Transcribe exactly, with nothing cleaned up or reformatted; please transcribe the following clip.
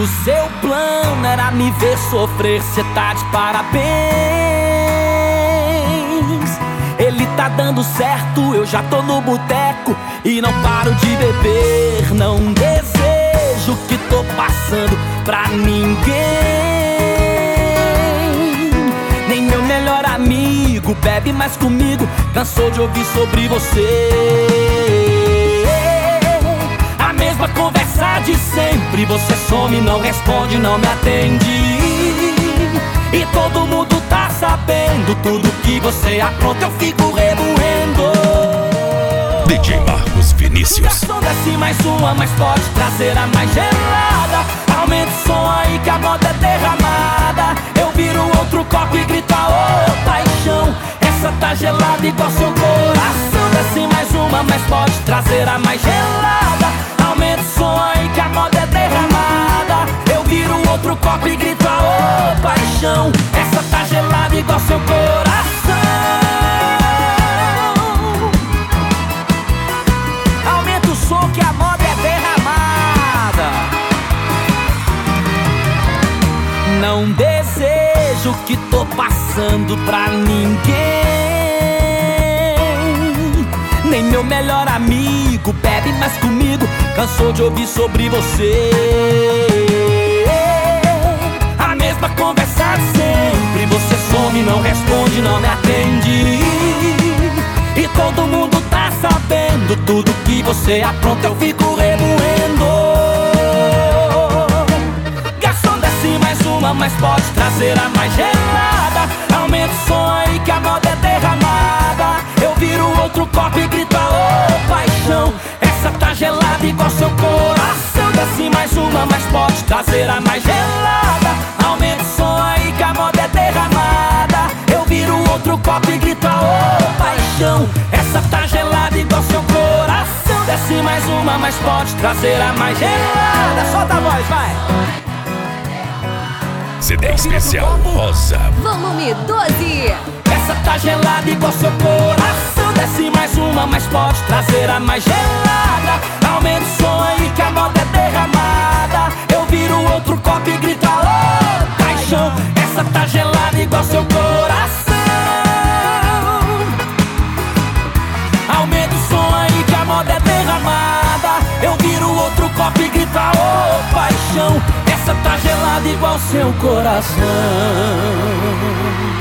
o seu plano era me ver sofrer, cê tá de parabéns. Ele tá dando certo, eu já tô no boteco e não paro de beber. Não desejo o que tô passando pra ninguém. Nem meu melhor amigo bebe mais comigo, cansou de ouvir sobre você. A mesma conversa de sempre, você some, não responde, não me atende. E todo mundo tá sabendo, tudo que você apronta eu fico remoendo. D J Marcos Vinícius. Garçom, desce mais uma, mas pode trazer a mais gelada. Aumenta o som aí que a moda é derramada. Eu viro outro copo e grito, ô paixão, essa tá gelada igual seu coração. Desce mais uma, mas pode trazer a mais gelada. Aumenta o som aí que a moda é derramada. Eu viro outro copo e grito, ô paixão, essa tá gelada igual seu coração. Aumenta o som que a moda é derramada. Não desejo o que tô passando pra ninguém. Nem meu melhor amigo bebe mais comigo, cansou de ouvir sobre você. A mesma conversa de sempre, você some, não responde, não me atende. E todo mundo tá sabendo, tudo que você apronta eu fico remoendo. Garçom, desce mais uma, mas pode trazer a mais gelada. Aumenta o som aí que a moda é derramada. Eu viro outro copo e grito, ô paixão, essa tá gelada igual seu coração. Desce mais uma, mas pode trazer a mais gelada. Aumenta o som aí que a moda é derramada. Eu viro outro copo e grito, ô paixão, essa tá gelada igual seu coração. Desce mais uma, mas pode trazer a mais gelada. Solta a voz, vai! C D especial Rosa, Volume doze. Essa tá gelada igual seu coração. Desce mais uma, mas pode trazer a mais gelada. Aumenta o som aí que a moda é derramada. Eu viro outro copo e grito, alô paixão, essa tá gelada igual seu coração. Aumenta o som aí que a moda é derramada. Eu viro outro copo e grito, alô paixão, essa tá gelada igual seu coração.